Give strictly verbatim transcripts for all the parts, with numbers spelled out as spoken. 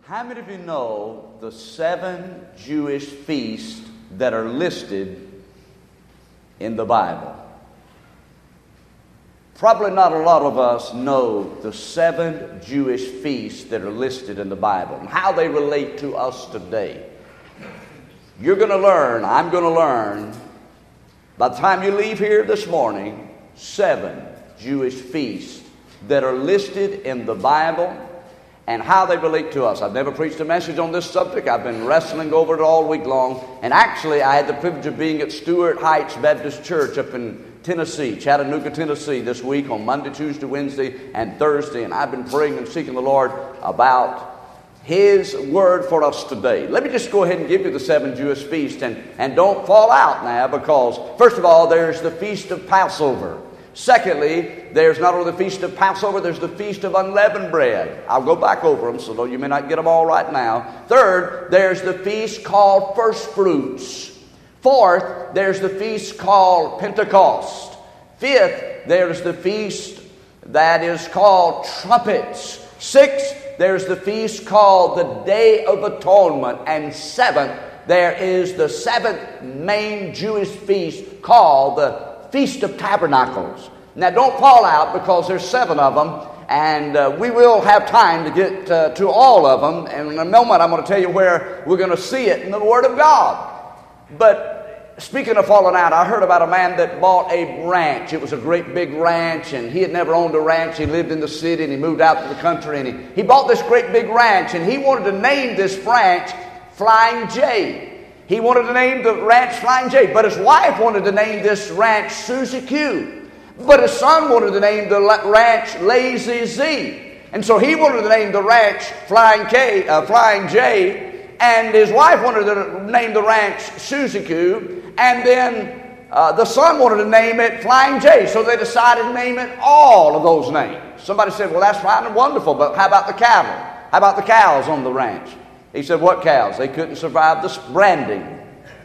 How many of you know the seven Jewish feasts that are listed in the Bible? Probably not a lot of us know the seven Jewish feasts that are listed in the Bible and how they relate to us today. You're going to learn, I'm going to learn, by the time you leave here this morning, seven Jewish feasts that are listed in the Bible and how they relate to us. I've never preached a message on this subject. I've been wrestling over it all week long. And actually, I had the privilege of being at Stewart Heights Baptist Church up in Tennessee, Chattanooga, Tennessee, this week on Monday, Tuesday, Wednesday, and Thursday. And I've been praying and seeking the Lord about His Word for us today. Let me just go ahead and give you the seven Jewish feasts. And, and don't fall out now, because, first of all, there's the Feast of Passover. Secondly, there's not only the Feast of Passover, there's the Feast of Unleavened Bread. I'll go back over them, so though you may not get them all right now. Third, there's the feast called First Fruits. Fourth, there's the feast called Pentecost. Fifth, there's the feast that is called Trumpets. Sixth, there's the feast called the Day of Atonement. And seventh, there is the seventh main Jewish feast called the Feast of Tabernacles. Now don't fall out, because there's seven of them, and uh, we will have time to get uh, to all of them. And in a moment I'm going to tell you where we're going to see it in the Word of God. But speaking of falling out, I heard about a man that bought a ranch. It was a great big ranch, and he had never owned a ranch. He lived in the city, and he moved out to the country, and he, he bought this great big ranch, and he wanted to name this ranch Flying J. He wanted to name the ranch Flying J, but his wife wanted to name this ranch Susie Q. But his son wanted to name the ranch Lazy Z. And so he wanted to name the ranch Flying K, uh, Flying J, and his wife wanted to name the ranch Susie Q, and then uh, the son wanted to name it Flying J. So they decided to name it all of those names. Somebody said, well, that's fine and wonderful, but how about the cattle? How about the cows on the ranch? He said, what cows? They couldn't survive this branding.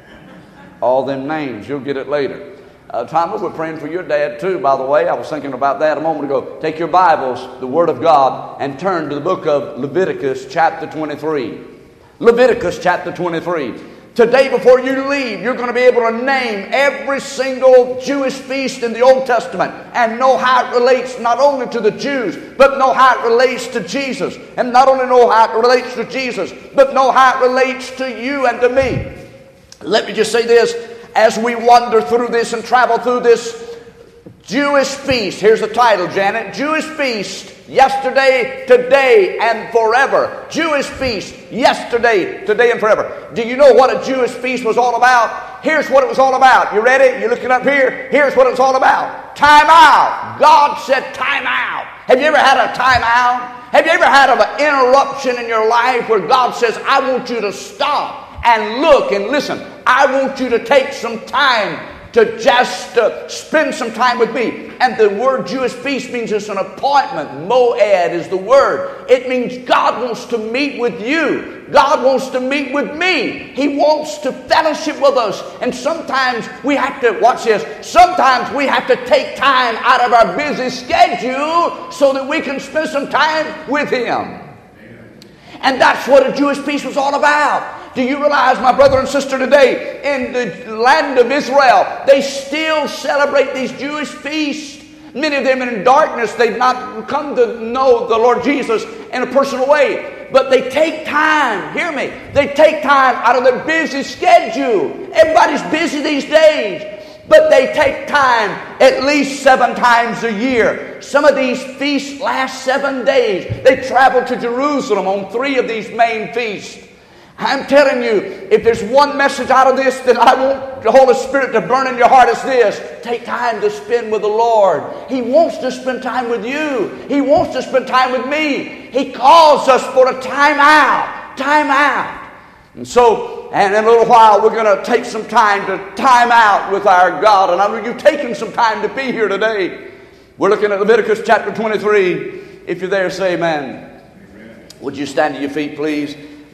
All them names, you'll get it later. Uh, Thomas, we're praying for your dad too, by the way. I was thinking about that a moment ago. Take your Bibles, the Word of God, and turn to the book of Leviticus chapter twenty-three. Leviticus chapter twenty-three. Today, before you leave, you're going to be able to name every single Jewish feast in the Old Testament and know how it relates not only to the Jews, but know how it relates to Jesus. And not only know how it relates to Jesus, but know how it relates to you and to me. Let me just say this, as we wander through this and travel through this Jewish feast. Here's the title, Janet. Jewish feast, yesterday, today, and forever. Jewish feast, yesterday, today, and forever. Do you know what a Jewish feast was all about? Here's what it was all about. You ready? You're looking up here. Here's what it was all about. Time out. God said time out. Have you ever had a time out? Have you ever had an interruption in your life where God says, I want you to stop and look and listen. I want you to take some time to just uh, spend some time with me. And the word Jewish feast means it's an appointment. Moed is the word. It means God wants to meet with you. God wants to meet with me. He wants to fellowship with us. And sometimes we have to, watch this, sometimes we have to take time out of our busy schedule so that we can spend some time with Him. And that's what a Jewish feast was all about. Do you realize, my brother and sister, today in the land of Israel, they still celebrate these Jewish feasts? Many of them are in darkness. They've not come to know the Lord Jesus in a personal way. But they take time, hear me, they take time out of their busy schedule. Everybody's busy these days. But they take time at least seven times a year. Some of these feasts last seven days. They travel to Jerusalem on three of these main feasts. I'm telling you, if there's one message out of this that I want the Holy Spirit to burn in your heart, is this. Take time to spend with the Lord. He wants to spend time with you. He wants to spend time with me. He calls us for a time out. Time out. And so, and in a little while, we're going to take some time to time out with our God. And I know you've taken some time to be here today. We're looking at Leviticus chapter twenty-three. If you're there, say amen. Amen. Would you stand to your feet, please?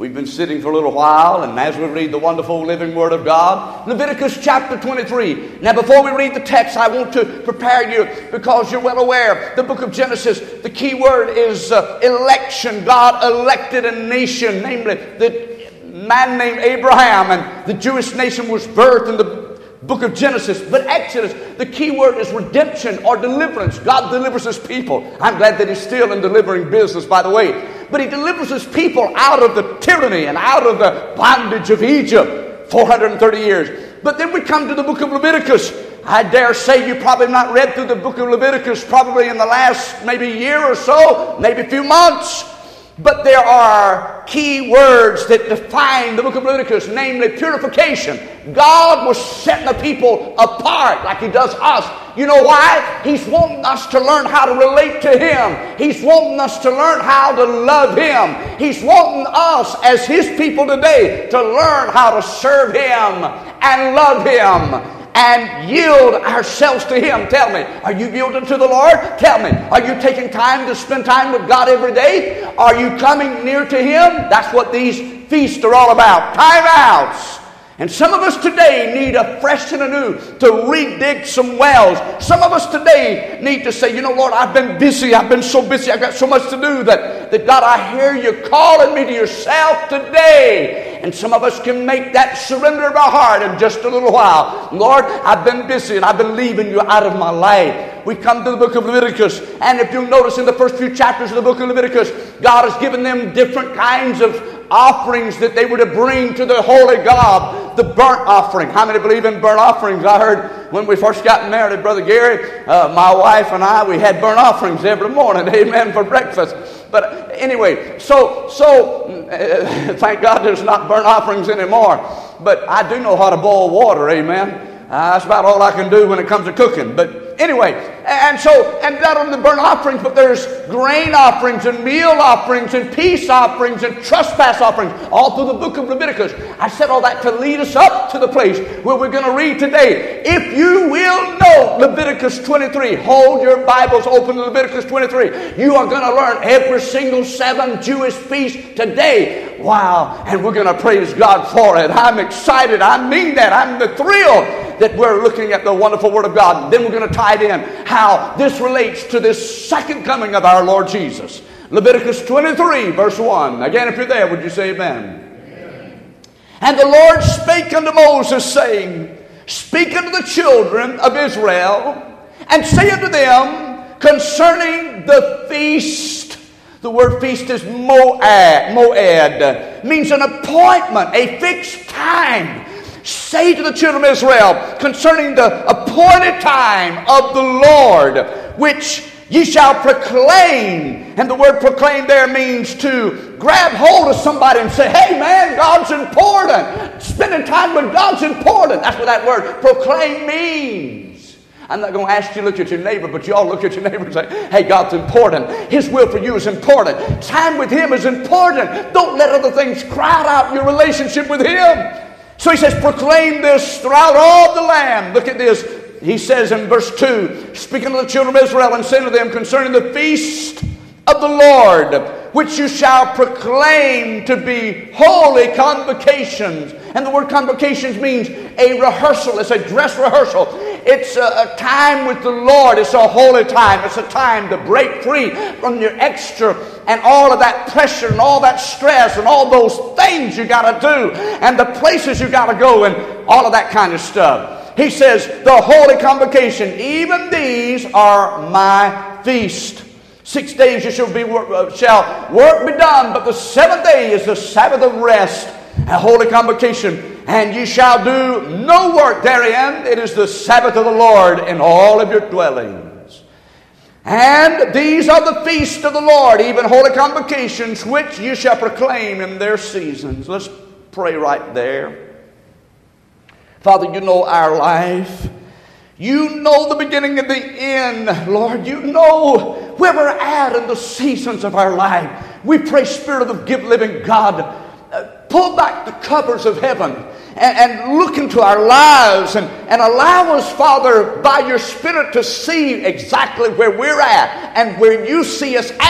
We've been sitting for a little while, and as we read the wonderful living Word of God, Leviticus chapter twenty-three. Now, before we read the text, I want to prepare you, because you're well aware, the book of Genesis, the key word is uh, election. God elected a nation, namely the man named Abraham, and the Jewish nation was birthed in the book of Genesis. But Exodus, the key word is redemption or deliverance. God delivers his people. I'm glad that he's still in delivering business, by the way. But he delivers his people out of the tyranny and out of the bondage of Egypt, four hundred thirty years. But then we come to the book of Leviticus. I dare say you probably have not read through the book of Leviticus probably in the last maybe year or so, maybe a few months. But there are key words that define the book of Leviticus, namely purification. God was setting the people apart like he does us. You know why? He's wanting us to learn how to relate to him. He's wanting us to learn how to love him. He's wanting us as his people today to learn how to serve him and love him and yield ourselves to him. Tell me, are you yielded to the Lord? Tell me, are you taking time to spend time with God every day? Are you coming near to him? That's what these feasts are all about. Time outs. And some of us today need a fresh and anew to redig some wells. Some of us today need to say, you know, Lord, I've been busy. I've been so busy. I've got so much to do that, that God, I hear you calling me to yourself today. And some of us can make that surrender of our heart in just a little while. Lord, I've been busy and I've been leaving you out of my life. We come to the book of Leviticus, and if you'll notice in the first few chapters of the book of Leviticus, God has given them different kinds of offerings that they were to bring to the holy God. The burnt offering. How many believe in burnt offerings? I heard when we first got married, Brother Gary, uh, my wife and I, we had burnt offerings every morning, amen, for breakfast. But anyway, so, so uh, thank God there's not burnt offerings anymore. But I do know how to boil water, amen. Uh, that's about all I can do when it comes to cooking. But anyway, and so, and not only the burnt offerings, but there's grain offerings and meal offerings and peace offerings and trespass offerings, all through the book of Leviticus. I said all that to lead us up to the place where we're going to read today. If you will know Leviticus twenty-three, hold your Bibles open to Leviticus twenty-three. You are going to learn every single seven Jewish feast today. Wow. And we're going to praise God for it. I'm excited. I mean that. I'm the thrill that we're looking at the wonderful Word of God. And then we're going to tie it in how this relates to this second coming of our Lord Jesus. Leviticus twenty-three, verse one. Again, if you're there, would you say amen? Amen. And the Lord spake unto Moses, saying, Speak unto the children of Israel, and say unto them concerning the feast. The word feast is moed. Moed means an appointment, a fixed time. Say to the children of Israel concerning the appointed time of the Lord, which ye shall proclaim. And the word proclaim there means to grab hold of somebody and say, hey man, God's important. Spending time with God's important. That's what that word proclaim means. I'm not going to ask you to look at your neighbor, but you all look at your neighbor and say, hey, God's important. His will for you is important. Time with him is important. Don't let other things crowd out your relationship with him. So he says, proclaim this throughout all the land. Look at this. He says in verse two, speaking to the children of Israel and saying to them concerning the feast of the Lord, which you shall proclaim to be holy convocations. And the word convocations means a rehearsal. It's a dress rehearsal. It's a, a time with the Lord. It's a holy time. It's a time to break free from your extra and all of that pressure and all that stress and all those things you got to do and the places you got to go and all of that kind of stuff. He says, the holy convocation, even these are my feast. Six days you shall be work, shall work be done, but the seventh day is the Sabbath of rest, a holy convocation. And ye shall do no work therein. It is the Sabbath of the Lord in all of your dwellings. And these are the feasts of the Lord, even holy convocations, which you shall proclaim in their seasons. Let's pray right there. Father, you know our life. You know the beginning and the end, Lord. You know where we're at in the seasons of our life. We pray, Spirit of the living God, uh, pull back the covers of heaven and, and look into our lives and, and allow us, Father, by your Spirit to see exactly where we're at and where you see us at.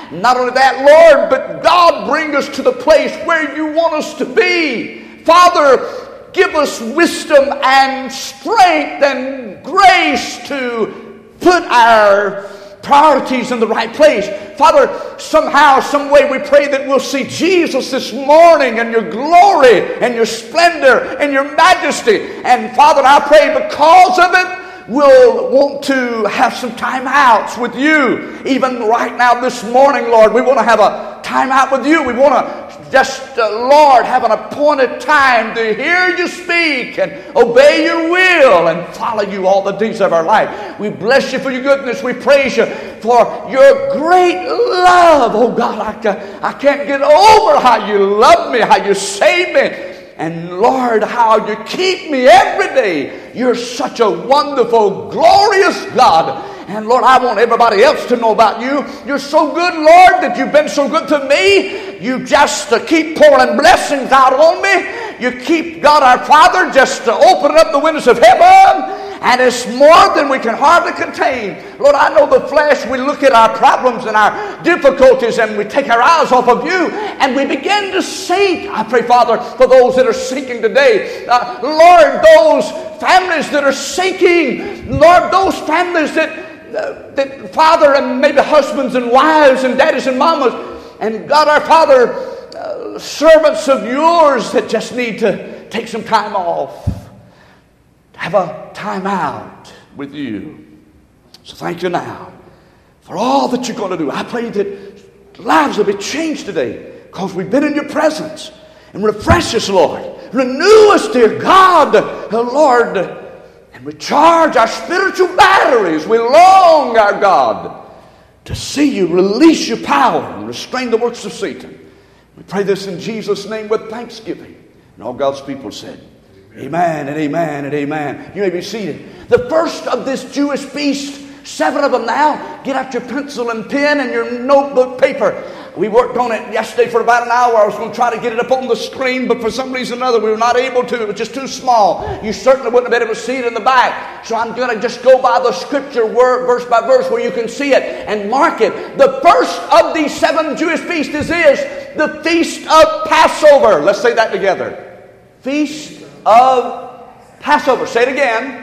Not only that, Lord, but God, bring us to the place where you want us to be. Father, give us wisdom and strength and grace to put our priorities in the right place. Father, somehow, some way we pray that we'll see Jesus this morning and your glory and your splendor and your majesty. And Father, I pray because of it, we'll want to have some time outs with you. Even right now this morning, Lord, we want to have a time out with you. We want to just, uh, Lord, have an appointed time to hear you speak and obey your will and follow you all the days of our life. We bless you for your goodness. We praise you for your great love. Oh God, I, ca- I can't get over how you love me, how you save me. And Lord, how you keep me every day. You're such a wonderful, glorious God. And Lord, I want everybody else to know about you. You're so good, Lord, that you've been so good to me. You just uh, keep pouring blessings out on me. You keep, God our Father, just uh, opening up the windows of heaven. And it's more than we can hardly contain. Lord, I know the flesh, we look at our problems and our difficulties and we take our eyes off of you and we begin to sink. I pray, Father, for those that are sinking today. Uh, Lord, those families that are sinking. Lord, those families that, uh, that Father, and maybe husbands and wives and daddies and mamas. And God, our Father, uh, servants of yours that just need to take some time off. Have a time out with you. So thank you now for all that you're going to do. I pray that lives will be changed today because we've been in your presence. And refresh us, Lord. Renew us, dear God, oh Lord, and recharge our spiritual batteries. We long, our God, to see you release your power and restrain the works of Satan. We pray this in Jesus' name with thanksgiving. And all God's people said, amen and amen and amen. You may be seated. The first of this Jewish feast, seven of them now. Get out your pencil and pen and your notebook paper. We worked on it yesterday for about an hour. I was going to try to get it up on the screen, but for some reason or another we were not able to. It was just too small. You certainly wouldn't have been able to see it in the back. So I'm going to just go by the scripture word, verse by verse where you can see it and mark it. The first of these seven Jewish feasts is this, the Feast of Passover. Let's say that together. Feast of Passover. Say it again.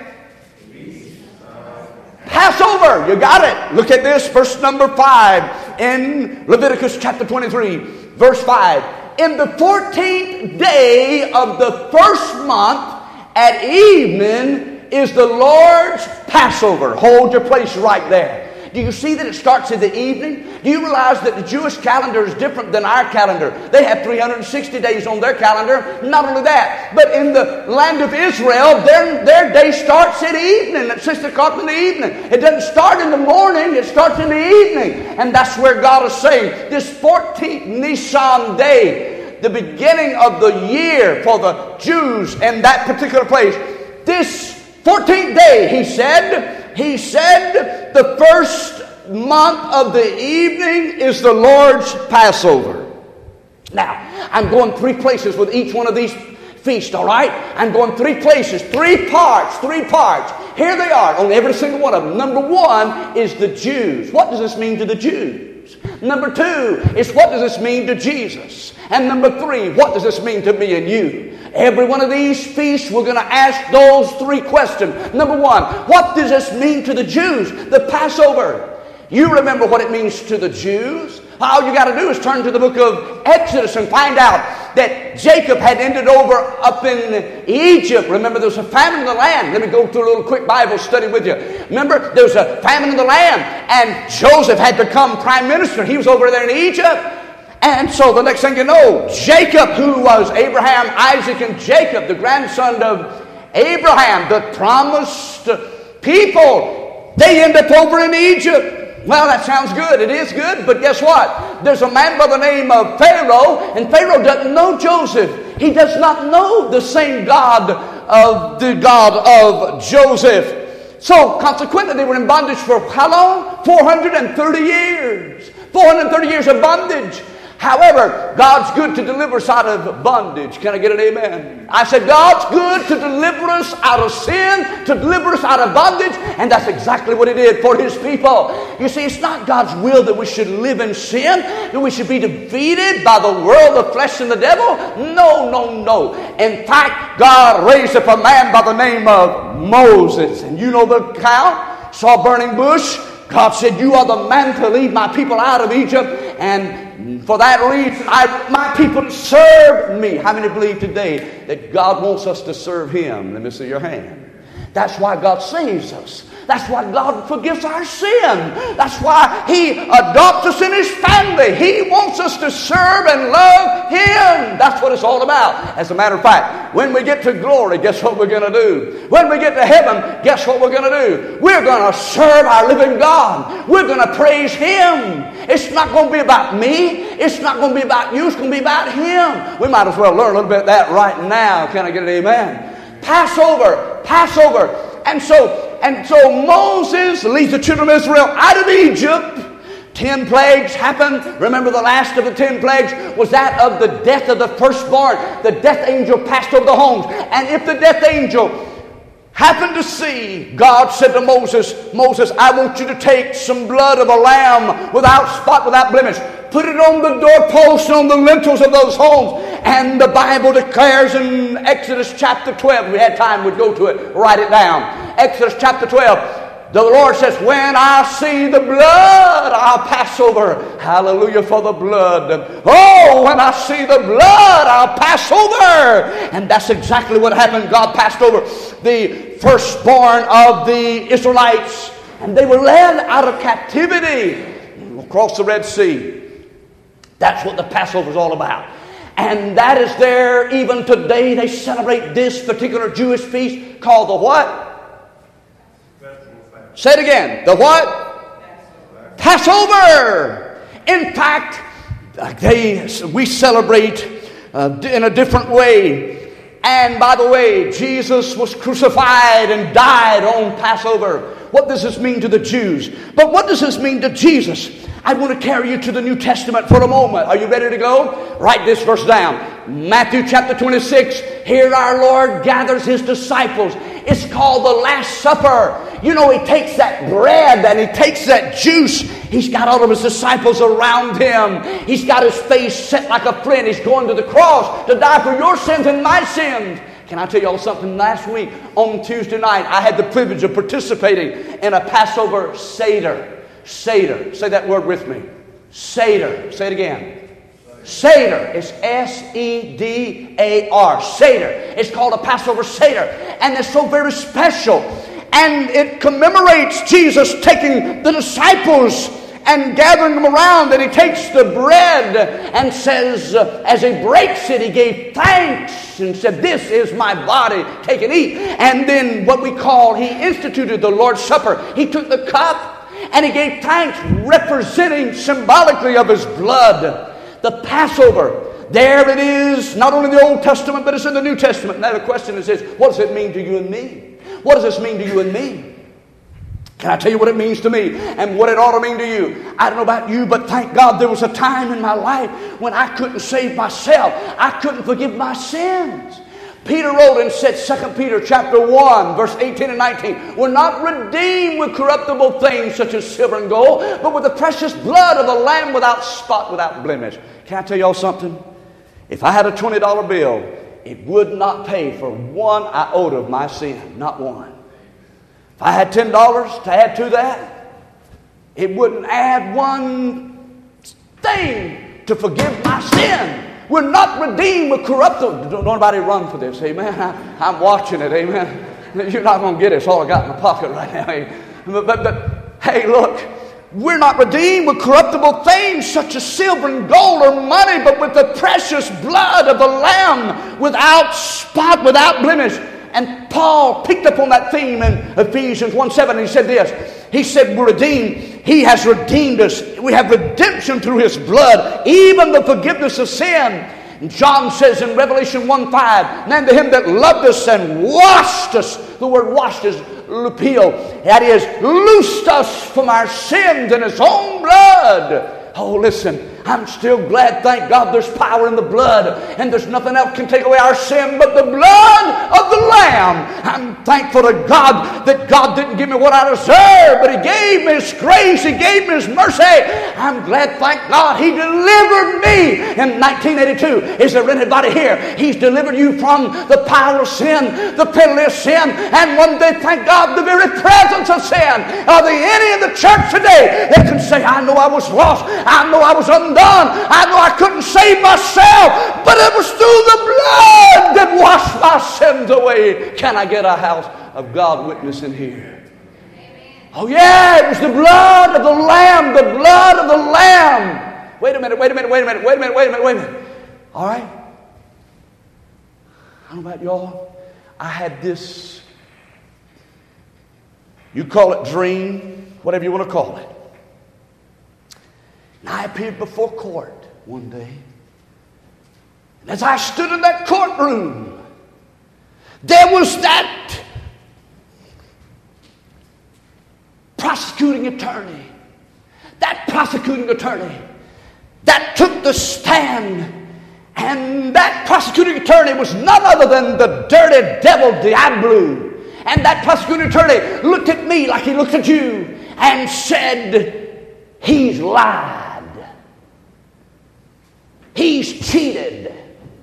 Passover. You got it. Look at this. Verse number five in Leviticus chapter twenty-three. Verse five. In the fourteenth day of the first month at evening is the Lord's Passover. Hold your place right there. Do you see that it starts in the evening? Do you realize that the Jewish calendar is different than our calendar? They have three hundred sixty days on their calendar. Not only that, but in the land of Israel, their, their day starts at evening, at six o'clock in the evening. It doesn't start in the morning, it starts in the evening. And that's where God is saying, this fourteenth Nisan day, the beginning of the year for the Jews in that particular place, this fourteenth day, he said, He said the first month of the evening is the Lord's Passover. Now, I'm going three places with each one of these feasts, all right? I'm going three places, three parts, three parts. Here they are on every single one of them. Number one is the Jews. What does this mean to the Jews? Number two is what does this mean to Jesus? And number three, what does this mean to me and you? Every one of these feasts, we're going to ask those three questions. Number one, what does this mean to the Jews? The Passover. You remember what it means to the Jews? All you got to do is turn to the book of Exodus and find out that Jacob had ended over up in Egypt. Remember, there was a famine in the land. Let me go through a little quick Bible study with you. Remember, there was a famine in the land, and Joseph had become prime minister. He was over there in Egypt. And so the next thing you know, Jacob, who was Abraham, Isaac, and Jacob, the grandson of Abraham, the promised people, they end up over in Egypt. Well, that sounds good. It is good. But guess what? There's a man by the name of Pharaoh, and Pharaoh doesn't know Joseph. He does not know the same God of the God of Joseph. So consequently, they were in bondage for how long? four hundred thirty years. four hundred thirty years of bondage. However, God's good to deliver us out of bondage. Can I get an amen? I said God's good to deliver us out of sin, to deliver us out of bondage, and that's exactly what He did for His people. You see, it's not God's will that we should live in sin, that we should be defeated by the world, the flesh, and the devil. No, no, no. In fact, God raised up a man by the name of Moses. And you know the account, saw a burning bush. God said, you are the man to lead my people out of Egypt. And for that reason, I, my people served me. How many believe today that God wants us to serve Him? Let me see your hand. That's why God saves us. That's why God forgives our sin. That's why He adopts us in His family. He wants us to serve and love Him. That's what it's all about. As a matter of fact, when we get to glory, guess what we're going to do? When we get to heaven, guess what we're going to do? We're going to serve our living God. We're going to praise Him. It's not going to be about me. It's not going to be about you. It's going to be about Him. We might as well learn a little bit of that right now. Can I get an amen? Passover. Passover. And so, and so Moses leads the children of Israel out of Egypt. Ten plagues happened. Remember, the last of the ten plagues was that of the death of the firstborn. The death angel passed over the homes. And if the death angel happened to see, God said to Moses, Moses, I want you to take some blood of a lamb without spot, without blemish. Put it on the doorposts and on the lintels of those homes. And the Bible declares in Exodus chapter twelve, we had time, we'd go to it, write it down. Exodus chapter twelve, the Lord says, when I see the blood, I'll pass over. Hallelujah for the blood. Oh, when I see the blood, I'll pass over. And that's exactly what happened. God passed over the firstborn of the Israelites. And they were led out of captivity across the Red Sea. That's what the Passover is all about. And that is there even today. They celebrate this particular Jewish feast called the what? Say it again. The what? Passover. In fact, they we celebrate uh, in a different way. And by the way, Jesus was crucified and died on Passover. What does this mean to the Jews? But what does this mean to Jesus? I want to carry you to the New Testament for a moment. Are you ready to go? Write this verse down. Matthew chapter twenty-six. Here our Lord gathers His disciples. It's called the Last Supper. You know, He takes that bread and He takes that juice. He's got all of His disciples around Him. He's got His face set like a flint. He's going to the cross to die for your sins and my sins. Can I tell you all something? Last week on Tuesday night, I had the privilege of participating in a Passover Seder. Seder. Say that word with me. Seder. Say it again. Seder. It's S E D A R. Seder. It's called a Passover Seder. And it's so very special. And it commemorates Jesus taking the disciples and gathering them around. And He takes the bread and says, uh, as He breaks it, He gave thanks and said, this is my body. Take and eat. And then what we call, He instituted the Lord's Supper. He took the cup and He gave thanks, representing symbolically of His blood. The Passover, there it is, not only in the Old Testament, but it's in the New Testament. Now the question is this, what does it mean to you and me? What does this mean to you and me? Can I tell you what it means to me and what it ought to mean to you? I don't know about you, but thank God there was a time in my life when I couldn't save myself. I couldn't forgive my sins. Peter wrote and said, Second Peter chapter one, verse eighteen and nineteen, we're not redeemed with corruptible things such as silver and gold, but with the precious blood of the Lamb without spot, without blemish. Can I tell y'all something? If I had a twenty dollar bill, it would not pay for one iota of my sin, not one. If I had ten dollars to add to that, it wouldn't add one thing to forgive my sin. We're not redeemed with corruptible. Don't nobody run for this, amen. I, I'm watching it, amen. You're not going to get it. It's all I got in my pocket right now. Amen. But, but, but, hey, look. We're not redeemed with corruptible things such as silver and gold or money, but with the precious blood of the Lamb without spot, without blemish. And Paul picked up on that theme in Ephesians one seven. And he said this. He said, we're redeemed. He has redeemed us. We have redemption through His blood, even the forgiveness of sin. And John says in Revelation one five, and to Him that loved us and washed us. The word washed is lupio. That is, loosed us from our sins in His own blood. Oh, listen. I'm still glad, thank God, there's power in the blood, and there's nothing else can take away our sin but the blood of the Lamb. I'm thankful to God that God didn't give me what I deserved, but He gave me His grace, He gave me His mercy. I'm glad, thank God, He delivered me in nineteen eighty-two. Is there anybody here? He's delivered you from the power of sin, the penalty of sin, and one day, thank God, the very presence of sin. Are there any in the church today that can say, I know I was lost, I know I was undone, I know I couldn't save myself, but it was through the blood that washed my sins away? Can I get a house of God witness in here? Oh yeah, it was the blood of the Lamb, the blood of the Lamb. Wait a minute, wait a minute, wait a minute, wait a minute, wait a minute, wait a minute. All right. I don't know about y'all. I had this, you call it dream, whatever you want to call it. And I appeared before court one day. And as I stood in that courtroom, there was that prosecuting attorney. That prosecuting attorney that took the stand. And that prosecuting attorney was none other than the dirty devil Diablo. And that prosecuting attorney looked at me like he looked at you and said, he's lied. He's cheated.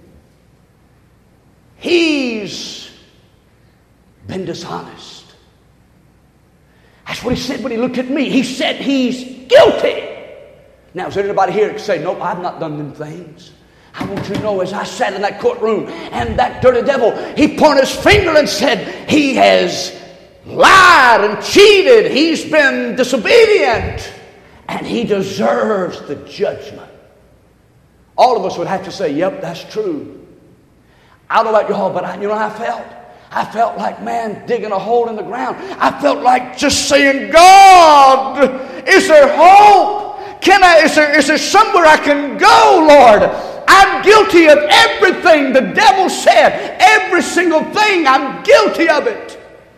He's been dishonest. That's what he said when he looked at me. He said he's guilty. Now, is there anybody here that can say, nope, I've not done them things? I want you to know, as I sat in that courtroom and that dirty devil, he pointed his finger and said, he has lied and cheated. He's been disobedient. And he deserves the judgment. All of us would have to say, yep, that's true. I don't know about y'all, but I, you know how I felt? I felt like, man, digging a hole in the ground. I felt like just saying, God, is there hope? Can I, is there, is there somewhere I can go, Lord? I'm guilty of everything the devil said. Every single thing, I'm guilty of it.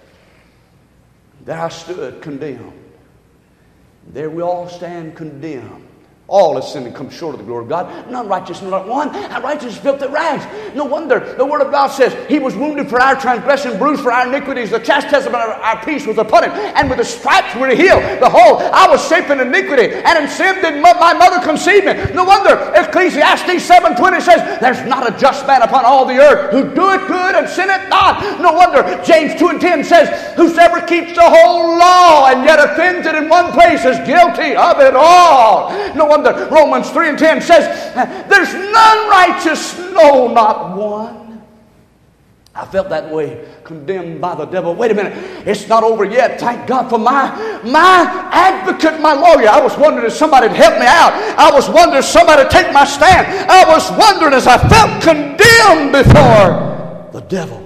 There I stood, condemned. There we all stand condemned. All has sinned and come short of the glory of God. None righteous, not one. Our righteousness built the rags. No wonder the Word of God says, He was wounded for our transgression, bruised for our iniquities. The chastisement of our peace was upon Him, and with the stripes we were healed. Behold, I was shaped in iniquity, and in sin did my mother conceive me. No wonder Ecclesiastes seven twenty says, there's not a just man upon all the earth who doeth good and sinneth not. No wonder James two and ten says, whosoever keeps the whole law and yet offends it in one place is guilty of it all. No wonder Romans three and ten says, there's none righteous, no, not one. I felt that way, condemned by the devil. Wait a minute, it's not over yet. Thank God for my, my advocate, my lawyer. I was wondering if somebody would help me out. I was wondering if somebody would take my stand. I was wondering as I felt condemned before the devil.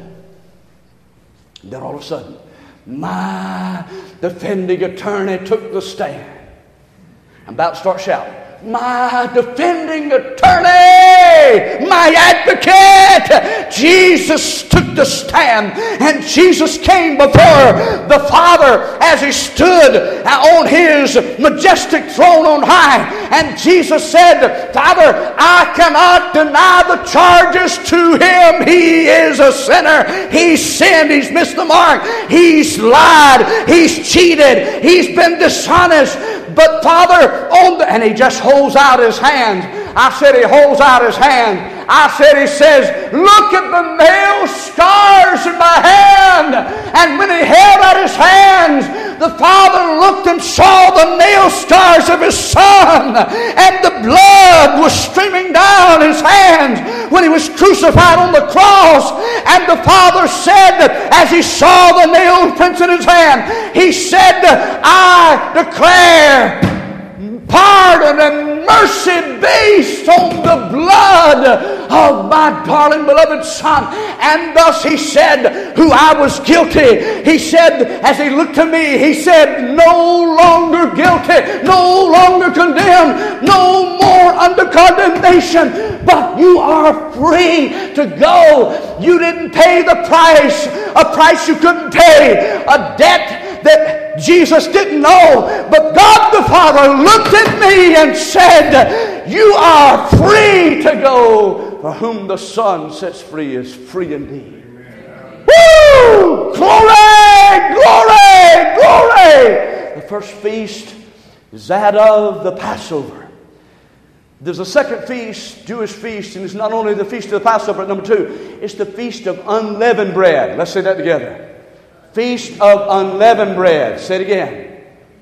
And then all of a sudden, my defending attorney took the stand. I'm about to start shouting. My defending attorney, my advocate, Jesus took the stand, and Jesus came before the Father as He stood on His majestic throne on high, and Jesus said, Father, I cannot deny the charges to Him. He is a sinner. He's sinned. He's missed the mark. He's lied. He's cheated. He's been dishonest. But Father, on the, and He just holds out His hand. I said He holds out His hand. I said He says, look at the nail scars in my hand. And when He held out His hands, the Father looked and saw the nail scars of His Son. And the blood was streaming down His hands when He was crucified on the cross. And the Father said, as He saw the nail prints in His hand, He said, I declare pardon and mercy based on the blood of my darling beloved Son. And thus He said, who I was guilty, He said, as He looked to me, He said, no longer guilty, no longer condemned, no more under condemnation, but you are free to go. You didn't pay the price, a price you couldn't pay, a debt that Jesus didn't know, but God the Father looked at me and said, you are free to go. For whom the Son sets free is free indeed. Woo! Glory! Glory! Glory! The first feast is that of the Passover. There's a second feast, Jewish feast, and it's not only the feast of the Passover, but number two, it's the feast of unleavened bread. Let's say that together. Feast of unleavened bread. Say it again.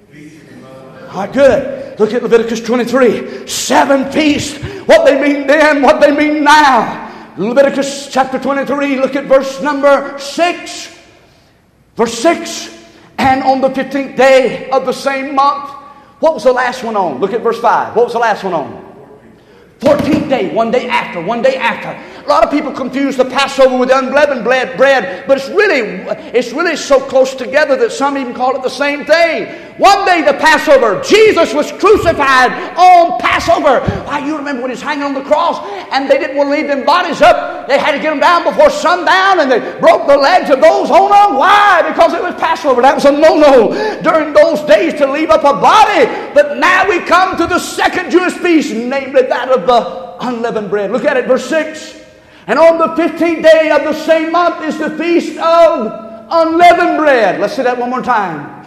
All right, good. Look at Leviticus twenty-three. Seven feasts. What they mean then, what they mean now. Leviticus chapter twenty-three, look at verse number six. Verse six. And on the fifteenth day of the same month. What was the last one on? Look at verse five. What was the last one on? fourteenth day, one day after, one day after. A lot of people confuse the Passover with the unleavened bread, but it's really, it's really so close together that some even call it the same thing. One day the Passover, Jesus was crucified on Passover. Why, you remember when he was hanging on the cross and they didn't want to leave them bodies up. They had to get them down before sundown and they broke the legs of those on them. Why? Because it was Passover. That was a no-no during those days to leave up a body. But now we come to the second Jewish feast, namely that of the unleavened bread. Look at it, verse six. And on the fifteenth day of the same month is the feast of unleavened bread. Let's say that one more time.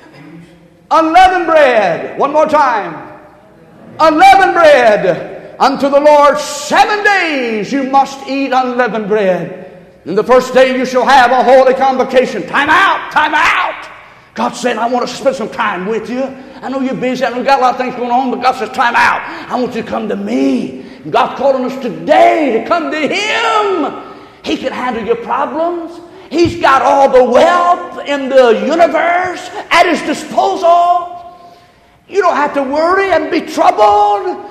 Unleavened bread. One more time. Unleavened bread. Unto the Lord seven days you must eat unleavened bread. And the first day you shall have a holy convocation. Time out. Time out. God said, I want to spend some time with you. I know you're busy. I know you've got a lot of things going on, but God says, time out. I want you to come to me. God's calling us today to come to Him. He can handle your problems. He's got all the wealth in the universe at His disposal. You don't have to worry and be troubled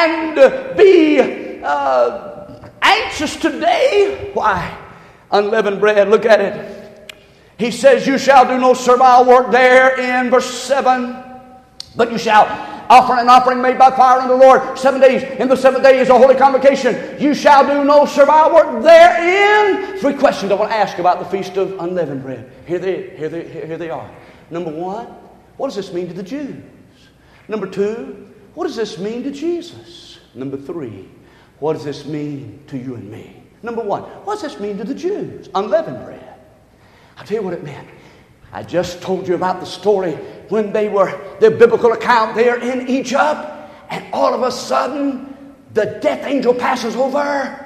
and be uh, anxious today. Why? Unleavened bread, look at it. He says, you shall do no servile work there in verse seven, but you shall offer an offering made by fire unto the Lord. Seven days. In the seventh day is a holy convocation. You shall do no servile work therein. Three questions I want to ask about the Feast of Unleavened Bread. Here they, here they, here they are. Number one, what does this mean to the Jews? Number two, what does this mean to Jesus? Number three, what does this mean to you and me? Number one, what does this mean to the Jews? Unleavened bread. I'll tell you what it meant. I just told you about the story when they were, their biblical account there in Egypt, and all of a sudden the death angel passes over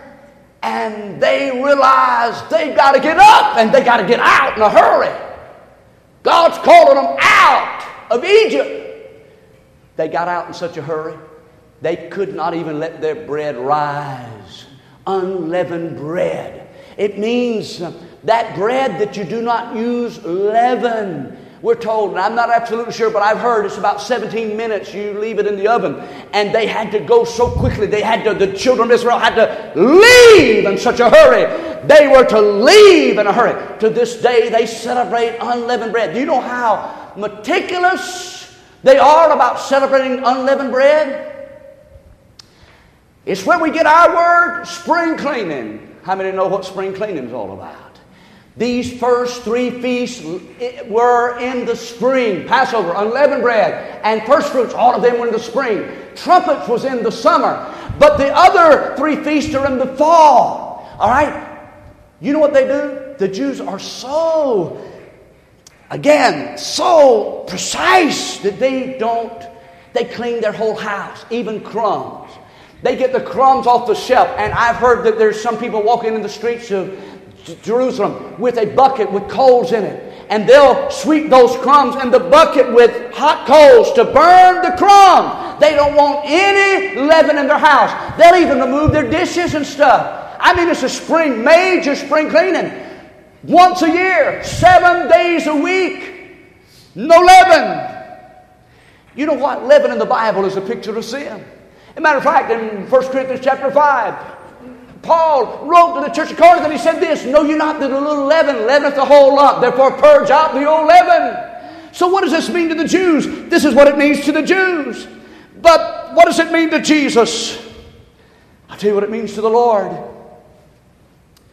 and they realize they've got to get up and they got to get out in a hurry. God's calling them out of Egypt. They got out in such a hurry they could not even let their bread rise. Unleavened bread. It means that bread that you do not use leaven. We're told, and I'm not absolutely sure, but I've heard it's about seventeen minutes you leave it in the oven. And they had to go so quickly. They had to, the children of Israel had to leave in such a hurry. They were to leave in a hurry. To this day, they celebrate unleavened bread. Do you know how meticulous they are about celebrating unleavened bread? It's where we get our word, spring cleaning. How many know what spring cleaning is all about? These first three feasts were in the spring. Passover, unleavened bread, and first fruits, all of them were in the spring. Trumpets was in the summer. But the other three feasts are in the fall. All right? You know what they do? The Jews are so, again, so precise that they don't, they clean their whole house, even crumbs. They get the crumbs off the shelf. And I've heard that there's some people walking in the streets of Jerusalem with a bucket with coals in it. And they'll sweep those crumbs in the bucket with hot coals to burn the crumbs. They don't want any leaven in their house. They'll even remove their dishes and stuff. I mean, it's a spring, major spring cleaning. Once a year, seven days a week. No leaven. You know what? Leaven in the Bible is a picture of sin. As a matter of fact, in First Corinthians chapter five, Paul wrote to the church of Corinth and he said this, know you not that a little leaven leaveneth the whole lump, therefore purge out the old leaven. So what does this mean to the Jews? This is what it means to the Jews. But what does it mean to Jesus? I'll tell you what it means to the Lord.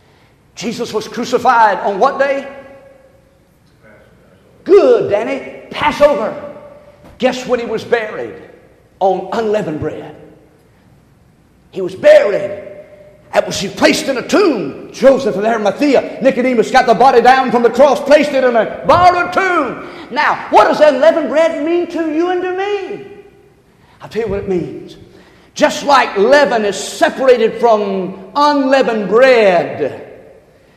Jesus was crucified on what day? Good, Danny. Passover, guess when he was buried? On unleavened bread. He was buried. It was placed in a tomb. Joseph of Arimathea, Nicodemus got the body down from the cross, placed it in a borrowed tomb. Now, what does unleavened bread mean to you and to me? I'll tell you what it means. Just like leaven is separated from unleavened bread,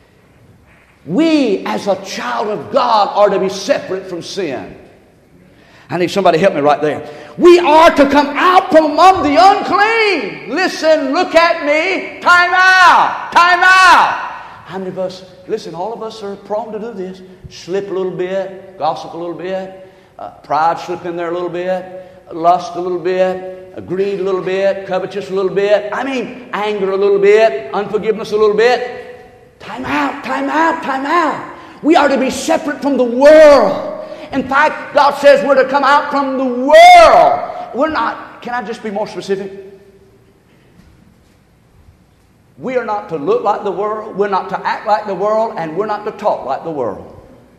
we as a child of God are to be separate from sin. I need somebody to help me right there. We are to come out from among the unclean. Listen, look at me. Time out. Time out. How many of us, listen, all of us are prone to do this. Slip a little bit, gossip a little bit, uh, pride slip in there a little bit, lust a little bit, uh, greed a little bit, covetous a little bit. I mean, anger a little bit, unforgiveness a little bit. Time out, time out, time out. We are to be separate from the world. In fact, God says we're to come out from the world. We're not, can I just be more specific? We are not to look like the world, we're not to act like the world, and we're not to talk like the world.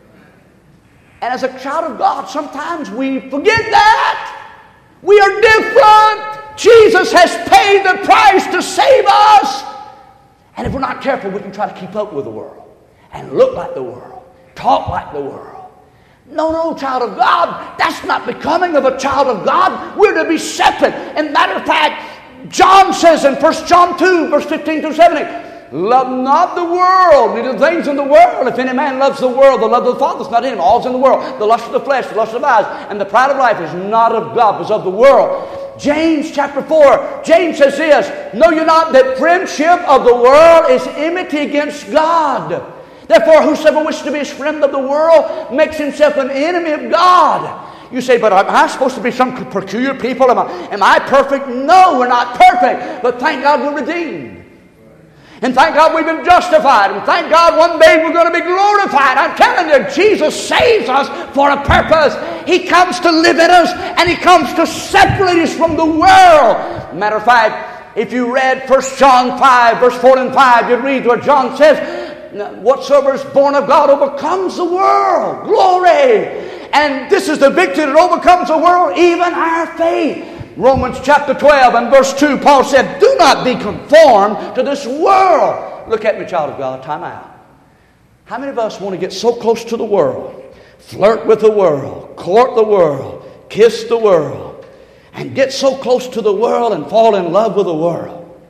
And as a child of God, sometimes we forget that. We are different. Jesus has paid the price to save us. And if we're not careful, we can try to keep up with the world and look like the world, talk like the world. No, no, child of God, that's not becoming of a child of God. We're to be separate. And matter of fact, John says in First John two, verse fifteen through seventeen, love not the world, neither the things in the world. If any man loves the world, the love of the Father is not in him. All's in the world. The lust of the flesh, the lust of the eyes, and the pride of life is not of God, but is of the world. James chapter four, James says this, know you not that friendship of the world is enmity against God? Therefore, whosoever wishes to be a friend of the world makes himself an enemy of God. You say, but am I supposed to be some peculiar people? Am I, am I perfect? No, we're not perfect. But thank God we're redeemed. And thank God we've been justified. And thank God one day we're going to be glorified. I'm telling you, Jesus saves us for a purpose. He comes to live in us, and He comes to separate us from the world. Matter of fact, if you read First John five, verse four and five, you'd read where John says, whatsoever is born of God overcomes the world. Glory! And this is the victory that overcomes the world, even our faith. Romans chapter twelve and verse two, Paul said, do not be conformed to this world. Look at me, child of God, time out. How many of us want to get so close to the world, flirt with the world, court the world, kiss the world, and get so close to the world and fall in love with the world?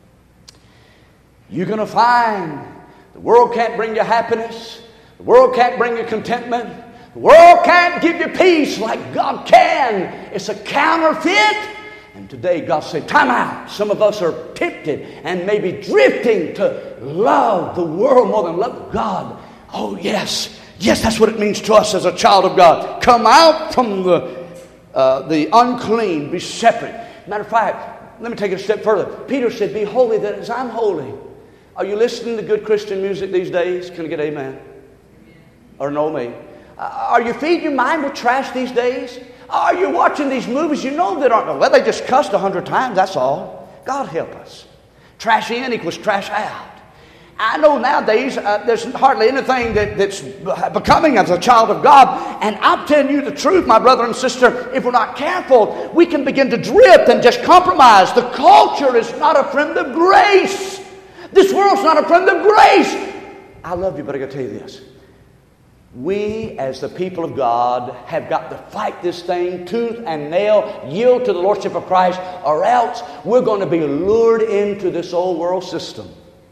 You're going to find the world can't bring you happiness. The world can't bring you contentment. The world can't give you peace like God can. It's a counterfeit. And today God said, time out. Some of us are tempted and maybe drifting to love the world more than love God. Oh yes. Yes, that's what it means to us as a child of God. Come out from the, uh, the unclean. Be separate. Matter of fact, let me take it a step further. Peter said, be holy that as I'm holy. Are you listening to good Christian music these days? Can I get amen? Or no me? Uh, are you feeding your mind with trash these days? Are you watching these movies you know that aren't? Well, they just cussed a hundred times, that's all. God help us. Trash in equals trash out. I know nowadays uh, there's hardly anything that, that's becoming as a child of God. And I'm telling you the truth, my brother and sister, if we're not careful, we can begin to drift and just compromise. The culture is not a friend of grace. This world's not a friend of grace. I love you, but I got to tell you this. We, as the people of God, have got to fight this thing tooth and nail, yield to the Lordship of Christ, or else we're going to be lured into this old world system.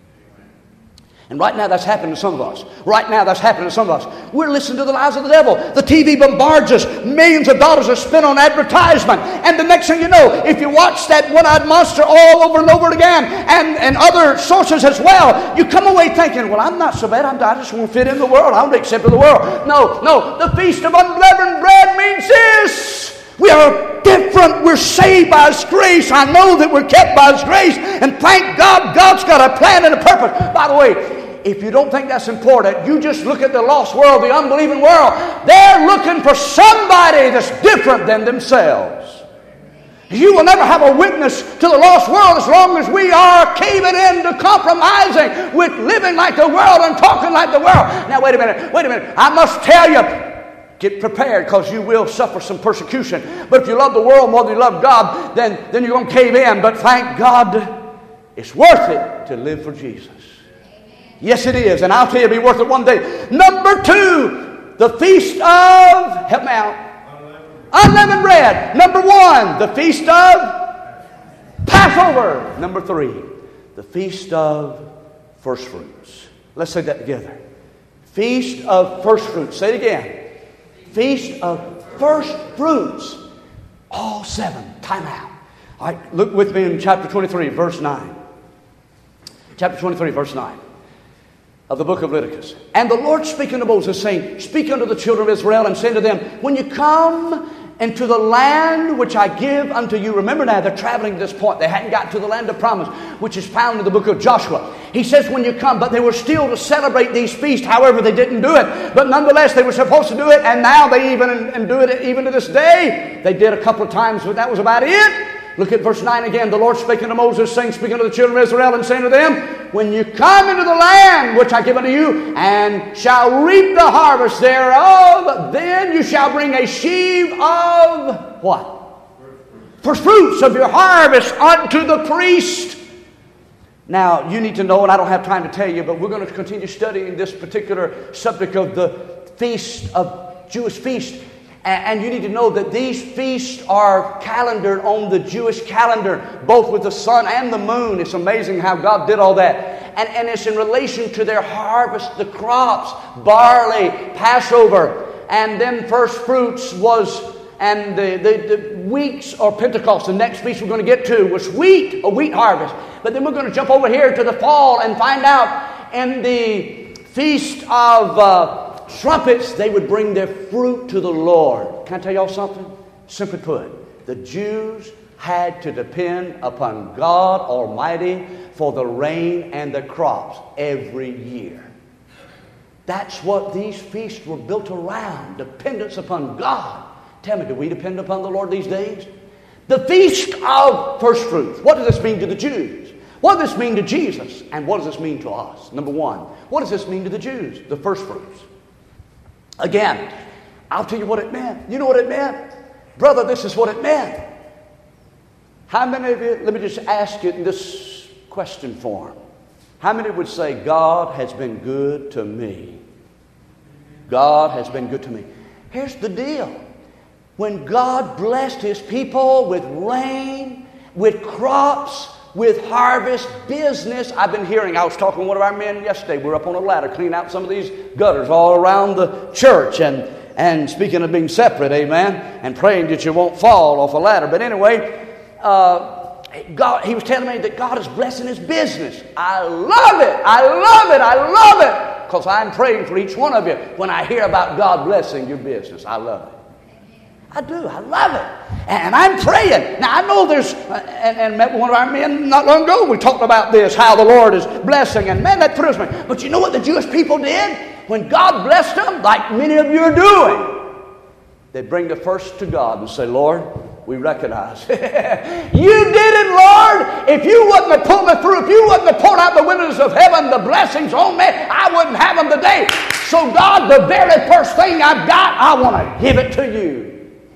And right now that's happening to some of us. Right now that's happening to some of us. We're listening to the lies of the devil. The T V bombards us. Millions of dollars are spent on advertisement. And the next thing you know, if you watch that one-eyed monster all over and over again, and, and other sources as well, you come away thinking, well, I'm not so bad. I'm, I just want to fit in the world. I want to accept the world. No, no. The Feast of Unleavened Bread means this. We are different. We're saved by His grace. I know that we're kept by His grace. And thank God, God's got a plan and a purpose. By the way, if you don't think that's important, you just look at the lost world, the unbelieving world. They're looking for somebody that's different than themselves. You will never have a witness to the lost world as long as we are caving into compromising with living like the world and talking like the world. Now, wait a minute. Wait a minute. I must tell you, Get prepared, because you will suffer some persecution. But if you love the world more than you love God, then, then you're going to cave in. But thank God, it's worth it to live for Jesus. Yes, it is. And I'll tell you, it'll be worth it one day. Number two, the feast of, help me out, unleavened bread. Number one, the feast of Passover. Number three, the feast of first fruits. Let's say that together. Feast of first fruits. Say it again. Feast of first fruits. All seven. Time out. All right, look with me in chapter twenty-three, verse nine. Chapter twenty-three, verse nine of the book of Leviticus. And the Lord spake unto Moses, saying, Speak unto the children of Israel, and say unto them, When you come into the land which I give unto you. Remember now, they're traveling to this point. They hadn't got to the land of promise, which is found in the book of Joshua. He says, when you come, but they were still to celebrate these feasts. However, they didn't do it. But nonetheless, they were supposed to do it, and now they even and do it even to this day. They did a couple of times, but that was about it. Look at verse nine again. The Lord spake unto Moses, saying, Speak unto the children of Israel, and saying to them, When you come into the land which I give unto you, and shall reap the harvest thereof, then you shall bring a sheaf of what? First fruits of your harvest unto the priest. Now, you need to know, and I don't have time to tell you, but we're going to continue studying this particular subject of the feast of Jewish feast. And you need to know that these feasts are calendared on the Jewish calendar, both with the sun and the moon. It's amazing how God did all that. And, and it's in relation to their harvest, the crops, barley, Passover, and then first fruits was, and the, the, the weeks or Pentecost, the next feast we're going to get to was wheat, a wheat harvest. But then we're going to jump over here to the fall and find out in the feast of Uh, trumpets, they would bring their fruit to the Lord. Can I tell y'all something? Simply put, the Jews had to depend upon God Almighty for the rain and the crops every year. That's what these feasts were built around, dependence upon God. Tell me, do we depend upon the Lord these days? The feast of first fruits. What does this mean to the Jews? What does this mean to Jesus? And what does this mean to us? Number one, what does this mean to the Jews? The first fruits. Again, I'll tell you what it meant. You know what it meant? Brother, this is what it meant. How many of you, let me just ask it in this question form. How many would say, God has been good to me? God has been good to me. Here's the deal. When God blessed His people with rain, with crops, with harvest, business. I've been hearing, I was talking to one of our men yesterday. We were up on a ladder cleaning out some of these gutters all around the church. And, and speaking of being separate, amen, and praying that you won't fall off a ladder. But anyway, uh, God, he was telling me that God is blessing His business. I love it. I love it. I love it. Because I'm praying for each one of you when I hear about God blessing your business. I love it. I do. I love it. And I'm praying. Now, I know there's, and, and met with one of our men not long ago. We talked about this, how the Lord is blessing. And man, that thrills me. But you know what the Jewish people did? When God blessed them, like many of you are doing, they bring the first to God and say, Lord, we recognize. You did it, Lord. If you wouldn't have pulled me through, if you wouldn't have poured out the windows of heaven, the blessings on me, I wouldn't have them today. So God, the very first thing I've got, I want to give it to you.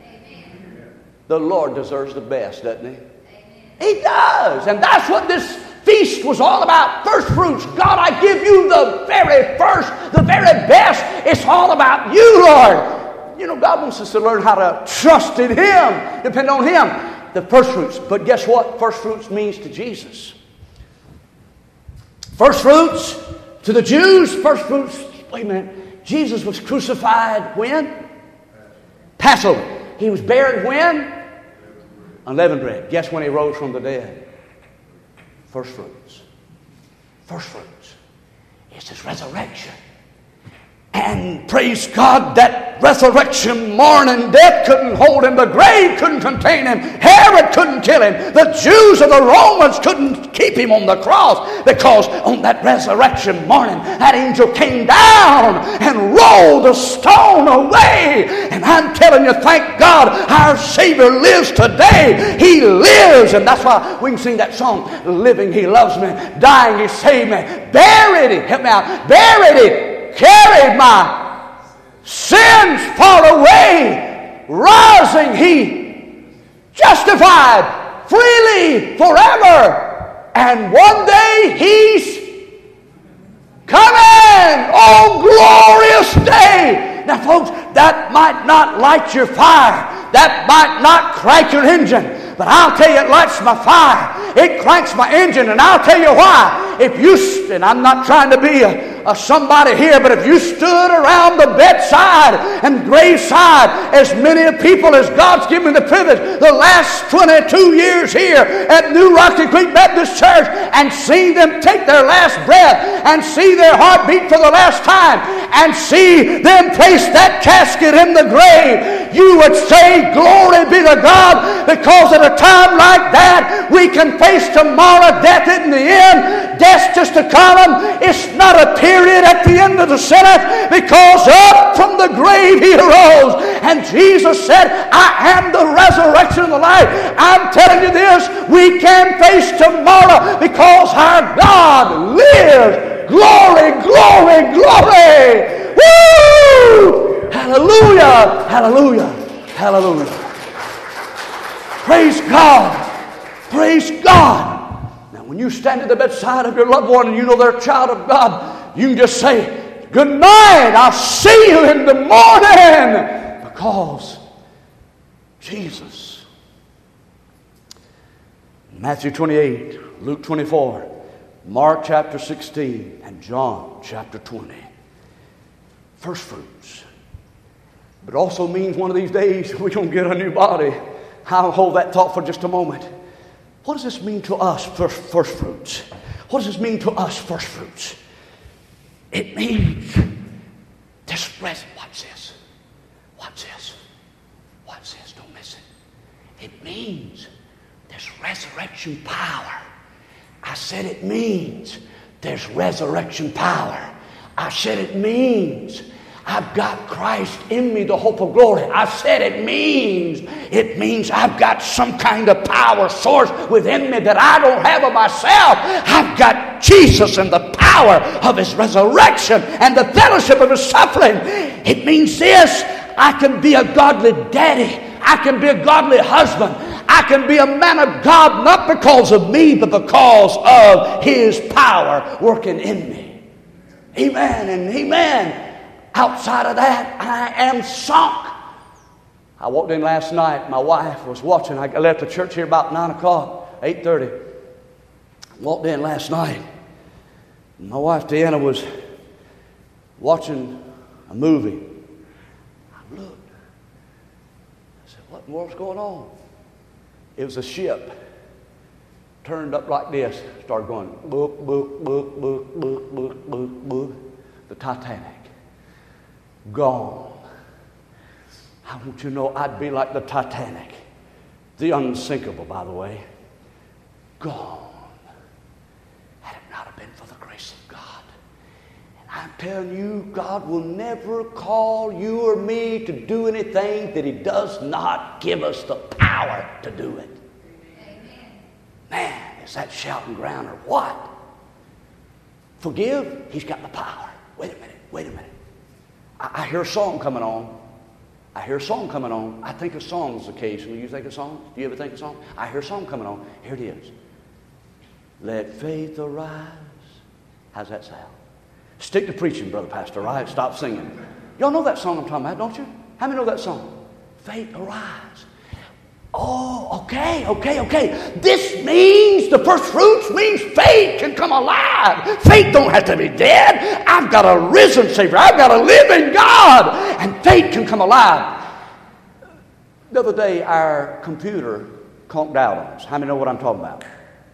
The Lord deserves the best, doesn't He? Amen. He does. And that's what this feast was all about. First fruits. God, I give you the very first, the very best. It's all about you, Lord. You know, God wants us to learn how to trust in Him, depend on Him. The first fruits. But guess what first fruits means to Jesus? First fruits to the Jews. First fruits, wait a minute. Jesus was crucified when? Passover. He was buried when? Unleavened bread. Guess when He rose from the dead? First fruits. First fruits. It's His resurrection. And praise God, that resurrection morning, death couldn't hold Him. The grave couldn't contain Him. Herod couldn't kill Him. The Jews and the Romans couldn't keep Him on the cross, because on that resurrection morning, that angel came down and rolled the stone away. And I'm telling you, thank God, our Savior lives today. He lives. And that's why we can sing that song, living He loves me, dying He saved me, buried He, help me out, buried He, carried my sins far away, rising He justified freely forever. And one day He's coming. Oh, glorious day. Now, folks, that might not light your fire. That might not crank your engine. But I'll tell you, it lights my fire. It cranks my engine. And I'll tell you why. If you, and I'm not trying to be a, a somebody here, but if you stood around the bedside and graveside, as many people as God's given me the privilege, the last twenty-two years here at New Rocky Creek Baptist Church, and seen them take their last breath, and see their heart beat for the last time, and see them place that casket in the grave, you would say, glory be to God, because at a time like that, we can face tomorrow. Death isn't the end. Death's just a column. It's not a period at the end of the sentence, because up from the grave He arose. And Jesus said, I am the resurrection and the life. I'm telling you this, we can face tomorrow because our God lives. Glory, glory, glory. Woo! Hallelujah, hallelujah, hallelujah. Praise God. Praise God. Now, when you stand at the bedside of your loved one and you know they're a child of God, you can just say, good night. I'll see you in the morning. Because Jesus. Matthew twenty-eight, Luke twenty-four, Mark chapter sixteen, and John chapter twenty. First fruits. But it also means one of these days we're going to get a new body. I'll hold that thought for just a moment. What does this mean to us, first, first fruits? What does this mean to us, first fruits? It means this. Watch this. Watch this. Watch this. Don't miss it. It means there's resurrection power. I said it means there's resurrection power. I said it means I've got Christ in me, the hope of glory. I said it means, it means I've got some kind of power source within me that I don't have of myself. I've got Jesus and the power of His resurrection and the fellowship of His suffering. It means this, I can be a godly daddy. I can be a godly husband. I can be a man of God, not because of me, but because of His power working in me. Amen and amen. Outside of that, I am sunk. I walked in last night. My wife was watching. I left the church here about nine o'clock, eight thirty. Walked in last night. My wife, Deanna, was watching a movie. I looked. I said, what in the world's going on? It was a ship. Turned up like this. Started going, book, book, book, book, book, book, book, book. The Titanic. Gone. I want you to know I'd be like the Titanic. The unsinkable, by the way. Gone. Had it not have been for the grace of God. And I'm telling you, God will never call you or me to do anything that He does not give us the power to do it. Amen. Man, is that shouting ground or what? Forgive, He's got the power. Wait a minute, wait a minute. I hear a song coming on. I hear a song coming on. I think of songs occasionally. You think of songs? Do you ever think of songs? I hear a song coming on. Here it is. Let faith arise. How's that sound? Stick to preaching, Brother Pastor, right? Stop singing. Y'all know that song I'm talking about, don't you? How many know that song? Faith arise. Oh, okay, okay, okay. This means, the first fruits means faith can come alive. Faith don't have to be dead. I've got a risen Savior. I've got a living God. And faith can come alive. The other day, our computer conked out on us. How many know what I'm talking about?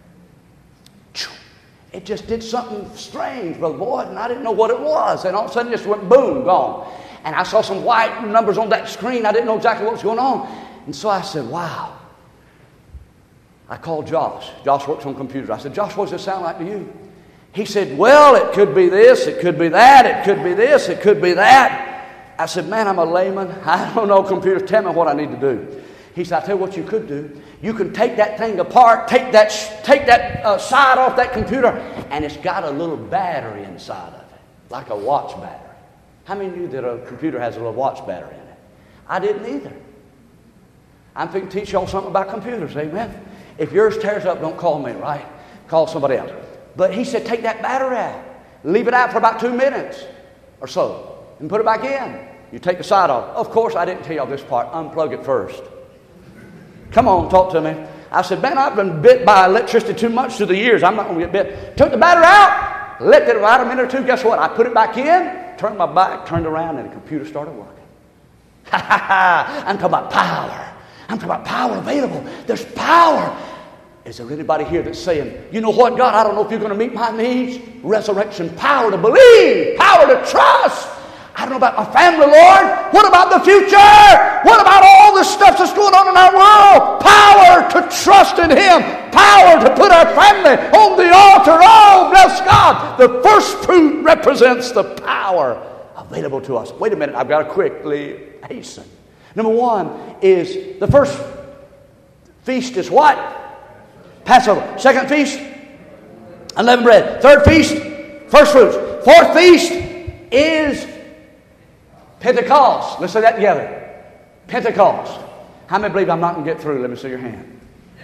It just did something strange, Brother Boyd, and I didn't know what it was. And all of a sudden, it just went boom, gone. And I saw some white numbers on that screen. I didn't know exactly what was going on. And so I said, wow. I called Josh. Josh works on computers. I said, Josh, what does this sound like to you? He said, well, it could be this, it could be that, it could be this, it could be that. I said, man, I'm a layman. I don't know computers. Tell me what I need to do. He said, I'll tell you what you could do. You can take that thing apart, take that, take that uh, side off that computer, and it's got a little battery inside of it, like a watch battery. How many knew that a computer has a little watch battery in it? I didn't either. I'm going to teach y'all something about computers, amen? If yours tears up, don't call me, right? Call somebody else. But he said, take that battery out. Leave it out for about two minutes or so. And put it back in. You take the side off. Of course, I didn't tell y'all this part. Unplug it first. Come on, talk to me. I said, man, I've been bit by electricity too much through the years. I'm not going to get bit. Took the battery out. Left it about a minute or two. Guess what? I put it back in. Turned my back. Turned around. And the computer started working. Ha ha ha. I'm talking about power. I'm talking about power available. There's power. Is there anybody here that's saying, you know what, God, I don't know if you're going to meet my needs. Resurrection power to believe. Power to trust. I don't know about my family, Lord. What about the future? What about all the stuff that's going on in our world? Power to trust in Him. Power to put our family on the altar. Oh, bless God. The first fruit represents the power available to us. Wait a minute. I've got to quickly hasten. Number one is the first feast is what? Passover. Second feast? Unleavened bread. Third feast? First fruits. Fourth feast is Pentecost. Let's say that together. Pentecost. How many believe I'm not going to get through? Let me see your hand.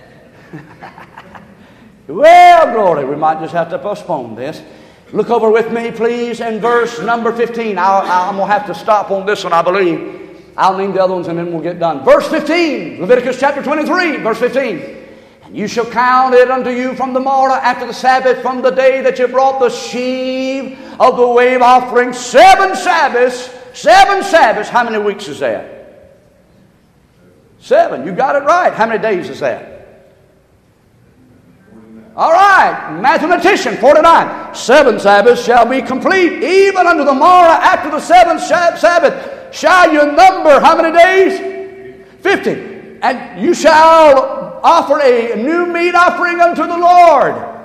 Well, glory, we might just have to postpone this. Look over with me, please, in verse number fifteen. I'll, I'm going to have to stop on this one, I believe. I'll name the other ones and then we'll get done. Verse fifteen, Leviticus chapter twenty-three, verse fifteen. And you shall count it unto you from the morrow after the Sabbath, from the day that you brought the sheave of the wave offering. Seven Sabbaths. Seven Sabbaths. How many weeks is that? Seven. You got it right. How many days is that? All right. Mathematician, forty-nine. Seven Sabbaths shall be complete, even unto the morrow after the seventh Sabbath. Shall you number how many days? Fifty. And you shall offer a new meat offering unto the Lord.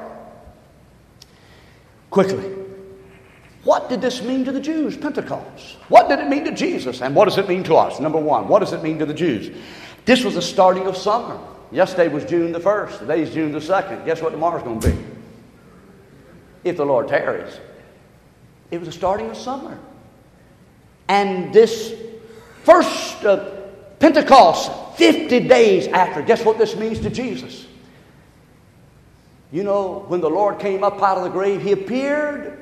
Quickly. What did this mean to the Jews? Pentecost. What did it mean to Jesus? And what does it mean to us? Number one, what does it mean to the Jews? This was the starting of summer. Yesterday was June the first. Today's June the second. Guess what tomorrow's going to be? If the Lord tarries. It was the starting of summer. And this first uh, Pentecost, fifty days after, guess what this means to Jesus? You know, when the Lord came up out of the grave, He appeared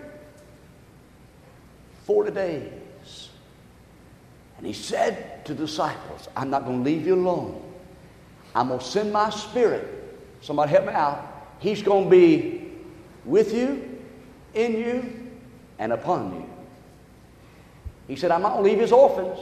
forty days. And He said to the disciples, I'm not going to leave you alone. I'm going to send my Spirit. Somebody help me out. He's going to be with you, in you, and upon you. He said, I'm not going to leave you as orphans.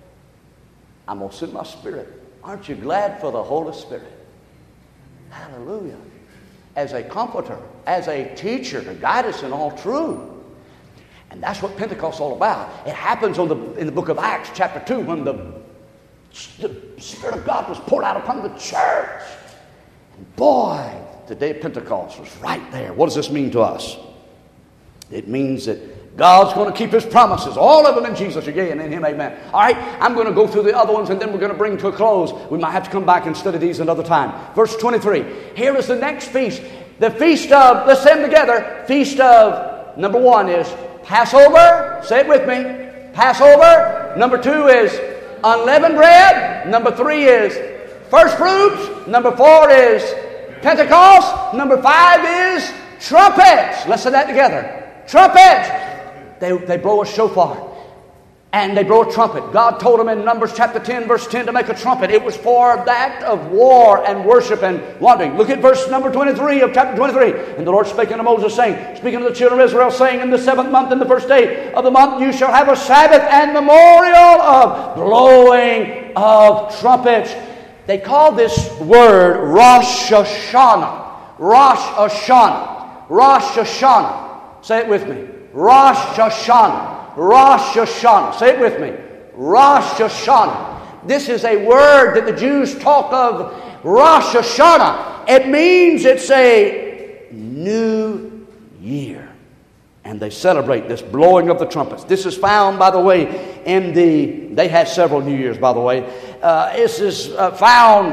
I'm going to send my Spirit. Aren't you glad for the Holy Spirit? Hallelujah. As a comforter, as a teacher to guide us in all truth. And that's what Pentecost is all about. It happens on the, in the book of Acts, chapter two, when the, the Spirit of God was poured out upon the church. And boy, the day of Pentecost was right there. What does this mean to us? It means that God's going to keep His promises. All of them in Jesus. Again, in Him, amen. All right, I'm going to go through the other ones and then we're going to bring to a close. We might have to come back and study these another time. Verse twenty-three. Here is the next feast. The feast of, let's say them together. Feast of, number one is Passover. Say it with me. Passover. Number two is unleavened bread. Number three is first fruits. Number four is Pentecost. Number five is trumpets. Let's say that together. Trumpets. They, they blow a shofar. And they blow a trumpet. God told them in Numbers chapter ten, verse ten, to make a trumpet. It was for that of war and worship and wandering. Look at verse number twenty-three of chapter twenty-three. And the Lord spake unto Moses, saying, speaking to the children of Israel, saying, in the seventh month, in the first day of the month, you shall have a Sabbath and memorial of blowing of trumpets. They call this word Rosh Hashanah. Rosh Hashanah. Rosh Hashanah. Say it with me. Rosh Hashanah. Rosh Hashanah. Say it with me. Rosh Hashanah. This is a word that the Jews talk of. Rosh Hashanah. It means it's a new year. And they celebrate this blowing of the trumpets. This is found, by the way, in the... They had several New Years, by the way. Uh, this is uh, found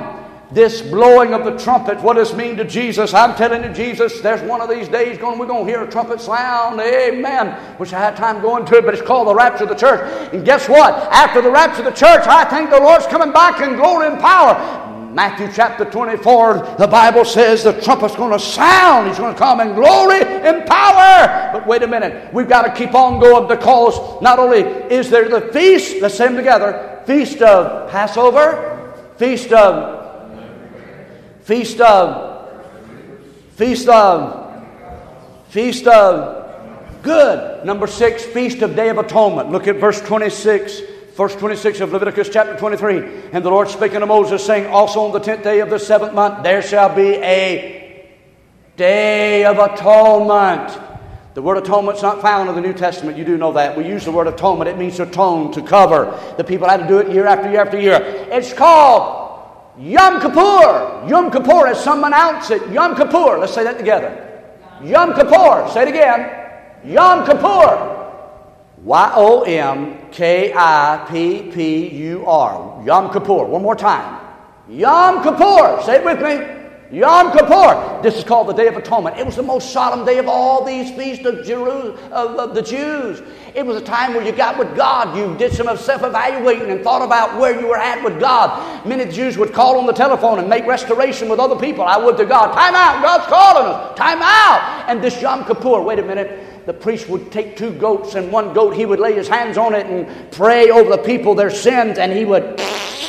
this blowing of the trumpet, what does it mean to Jesus? I'm telling you, Jesus, there's one of these days going, we're going to hear a trumpet sound. Amen. Wish I had time going to it, but it's called the rapture of the church. And guess what? After the rapture of the church, I think the Lord's coming back in glory and power. Matthew chapter twenty-four, the Bible says the trumpet's going to sound. He's going to come in glory and power. But wait a minute. We've got to keep on going, because not only is there the feast, let's say them together, feast of Passover, feast of Feast of, feast of, feast of, good. Number six, feast of Day of Atonement. Look at verse twenty-six, verse twenty-six of Leviticus chapter twenty-three. And the Lord spake unto Moses, saying, also on the tenth day of the seventh month, there shall be a Day of Atonement. The word atonement's not found in the New Testament. You do know that. We use the word atonement. It means to atone, to cover. The people had to do it year after year after year. It's called Yom Kippur. Yom Kippur, as some announce it. Yom Kippur. Let's say that together. Yom Kippur. Say it again. Yom Kippur. Y O M K I P P U R. Yom Kippur. One more time. Yom Kippur. Say it with me. Yom Kippur. This is called the Day of Atonement. It was the most solemn day of all these feasts of, Jeru- of, of the Jews. It was a time where you got with God. You did some self-evaluating and thought about where you were at with God. Many Jews would call on the telephone and make restoration with other people. I would to God. Time out. God's calling us. Time out. And this Yom Kippur, wait a minute. The priest would take two goats, and one goat, he would lay his hands on it and pray over the people, their sins, and he would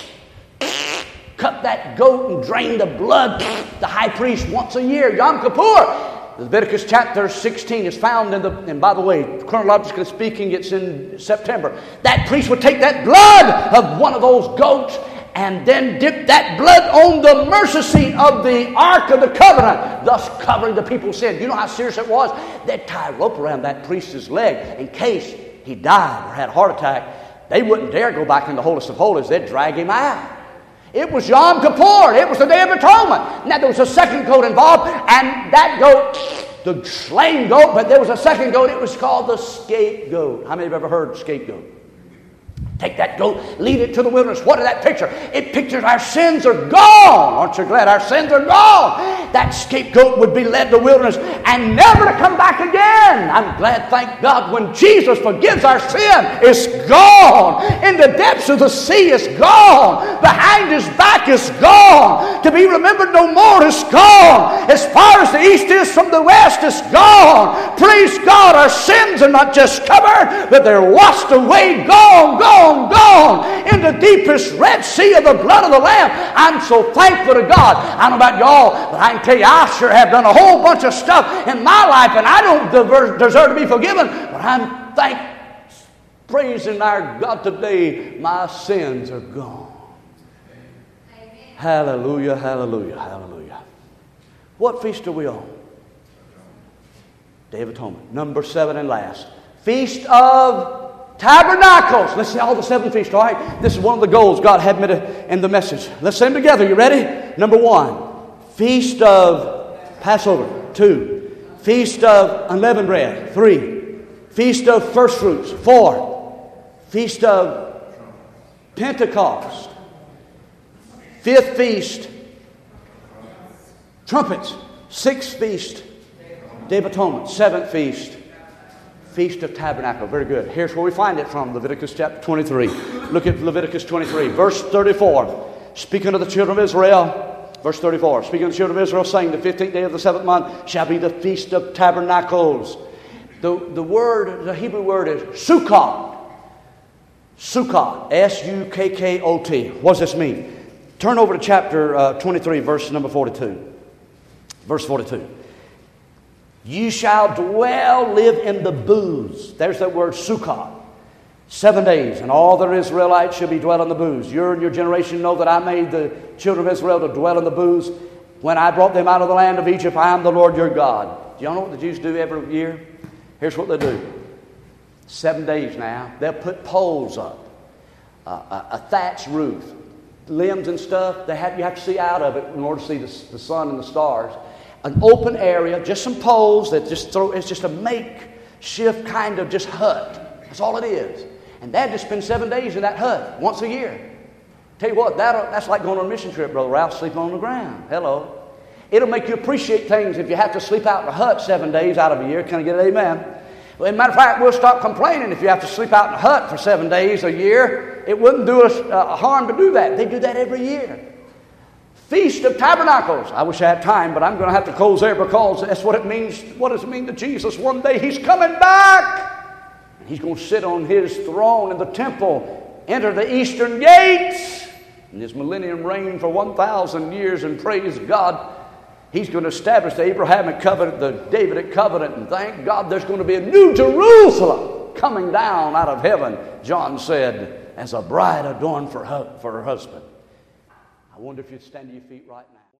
cut that goat and drain the blood. The high priest once a year, Yom Kippur. Leviticus chapter sixteen is found in the, and by the way, chronologically speaking, it's in September. That priest would take that blood of one of those goats and then dip that blood on the mercy seat of the Ark of the Covenant, thus covering the people's sin. You know how serious it was? They'd tie a rope around that priest's leg in case he died or had a heart attack. They wouldn't dare go back in the holiest of holies. They'd drag him out. It was Yom Kippur. It was the Day of Atonement. Now, there was a second goat involved, and that goat, the slain goat, but there was a second goat. It was called the scapegoat. How many have ever heard scapegoat? Take that goat, lead it to the wilderness. What did that picture? It pictures our sins are gone. Aren't you glad our sins are gone? That scapegoat would be led to the wilderness and never to come back again. I'm glad, thank God, when Jesus forgives our sin, it's gone. In the depths of the sea, it's gone. Behind his back, it's gone. To be remembered no more, it's gone. As far as the east is from the west, it's gone. Praise God, our sins are not just covered, but they're washed away, gone, gone. Gone in the deepest Red Sea of the blood of the Lamb. I'm so thankful to God. I don't know about y'all, but I can tell you, I sure have done a whole bunch of stuff in my life, and I don't deserve to be forgiven, but I'm thank, praising our God today, my sins are gone. Amen. Hallelujah, hallelujah, hallelujah. What feast are we on? Day of Atonement. Number seven and last. Feast of Tabernacles. Let's say all the seven feasts, all right? This is one of the goals God had me to in the message. Let's say them together. You ready? Number one, Feast of Passover. Two, Feast of Unleavened Bread. Three, Feast of First Fruits. Four, Feast of Pentecost. Fifth Feast, Trumpets. Sixth Feast, Day of Atonement. Seventh Feast, Feast of Tabernacle. Very good. Here's where we find it from. Leviticus chapter twenty-three. Look at Leviticus twenty-three. Verse thirty-four. Speaking of the children of Israel. Verse thirty-four. Speaking of the children of Israel, saying, the fifteenth day of the seventh month shall be the Feast of Tabernacles. The, the word, the Hebrew word is Sukkot. Sukkot. S U K K O T. What does this mean? Turn over to chapter uh, twenty-three, verse number forty-two. Verse forty-two. You shall dwell, live in the booths. There's that word, Sukkot. Seven days, and all the Israelites shall be dwell in the booths. You and your generation know that I made the children of Israel to dwell in the booths. When I brought them out of the land of Egypt, I am the Lord your God. Do y'all know what the Jews do every year? Here's what they do. Seven days now, they'll put poles up, uh, a, a thatched roof, limbs and stuff. They have, you have to see out of it in order to see the, the sun and the stars. An open area, just some poles that just throw, it's just a makeshift kind of just hut. That's all it is. And they'd just spend seven days in that hut once a year. Tell you what, that that's like going on a mission trip, Brother Ralph, sleep on the ground. Hello. It'll make you appreciate things if you have to sleep out in a hut seven days out of a year. Can I get an amen? Well, as a matter of fact, we'll stop complaining if you have to sleep out in a hut for seven days a year. It wouldn't do us uh, harm to do that. They do that every year. Feast of Tabernacles. I wish I had time, but I'm going to have to close there because that's what it means. What does it mean to Jesus? One day He's coming back. He's going to sit on His throne in the temple, enter the eastern gates, and His millennium reign for one thousand years, and praise God, He's going to establish the Abrahamic covenant, the Davidic covenant, and thank God there's going to be a new Jerusalem coming down out of heaven, John said, as a bride adorned for her, for her husband. I wonder if you'd stand to your feet right now.